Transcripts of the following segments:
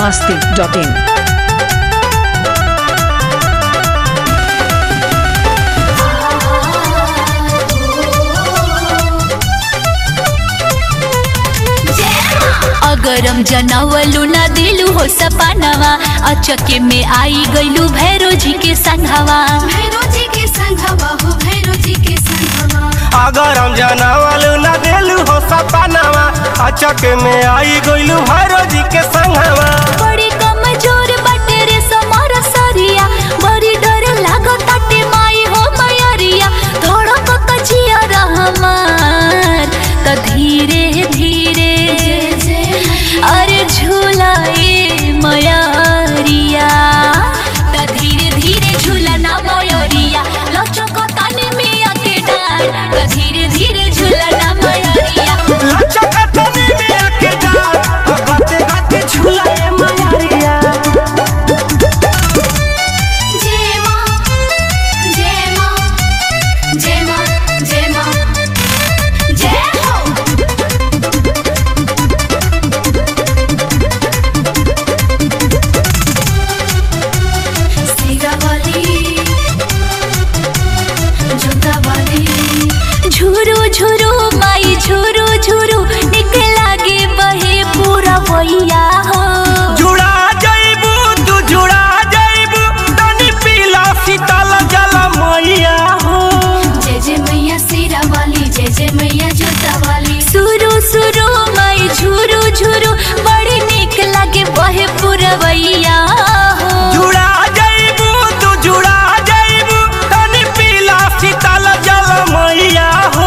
biharmasti.in। Agaram जनावलू ना दिलू हो सपनावा अचके में आई गईलू भैरो जी के संघवा अगरम जनावलू ना दिलू हो सपनावा अचके में आई गईलू भैरो जी के संघवा। बड़ी कमजोर बटे रे समार सरिया बड़ी डर लागो ताटे माई हो मयरिया थोड़ा को कचिया रहमान त धीरे धीरे अरे झूलाए मयरिया त धीरे धीरे झूलना मयरिया लचक ताने में आके डाल त धीरे धीरे झूलना मयरिया लचक ताने में आके डाल गाते गाते झूलाए मयरिया। जय मां जय मां जय मां जय मां जय हो झुरू झुरू माई झुरू झुरू निक लागे बहे पूरा वैया हो जुड़ा जाइबू तू जुड़ा जाइबू तनी पीला शीतल जल मैया हो। जय जय मैया सिरा वाली जय जय मैया जोता वाली सुरू सुरू माई झुरू झुरू बड़ी निक लागे बहे पूरा वैया हो जुड़ा जाइबू तू जुड़ा जाइबू तनी पीला शीतल जल मैया हो।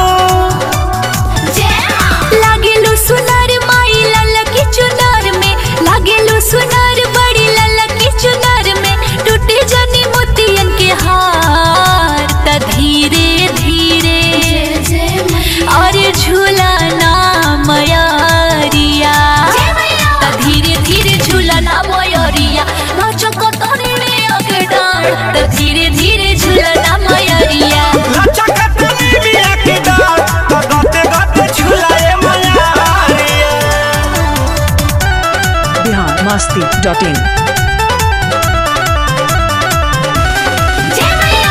लागेलू सुनार माई लाला की चुनार में लागेलू सुनार बड़ी लाला की चुनार में टूटे जानी मोतियन के हार त धीरे धीरे और झूलाना मयरिया त धीरे धीरे झूलाना मयरिया लचक तोरे में आके डाल त धीरे धीरे झूलाना मयरिया लचक तनी में आके डाल गाते गाते झूलाए मयरिया। biharmasti.in। जय मैया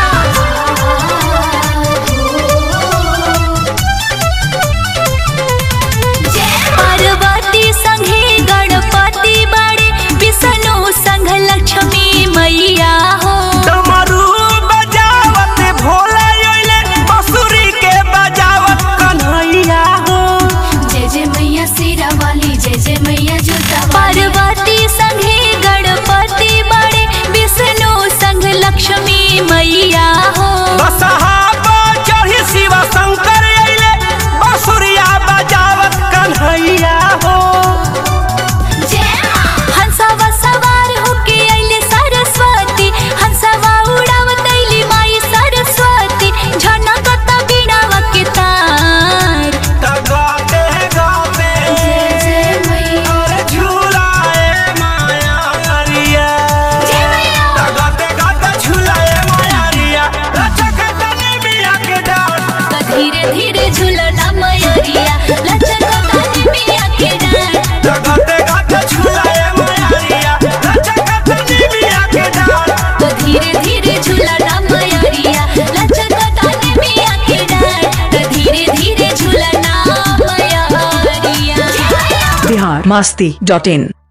पार्वती संगे गणपति बाड़े विष्णु संग लक्ष्मी मैया हो डमरू बजावत भोला योले बांसुरी के बजावत कन्हैया हो। जय जय मैया सिरा वाली जय जय मैया जोता पार्वती संगे गणपति बाड़े विष्णु संग लक्ष्मी मैया हो बसहा पर चढ़ी शिव शंकर अइले बांसुरिया बजावत कन्हैया हो। हंसवा सवार होके अइले सरस्वती हंसवा उड़ावत अइली माई सरस्वती झनकत बीणावा के तार गाते गाते और झूलाए मयरिया गाते गाते झूलाए मयरिया लचक तनी में आके डाल त धीरे धीरे झूलना मयरिया लचक ताने मिया के डाल गाते गाते झूलाए मयरिया लचक तनी में आके डाल त धीरे धीरे झूलना मयरिया लचक ताने मिया के डाल त धीरे धीरे झूलना मयरिया biharmasti.in।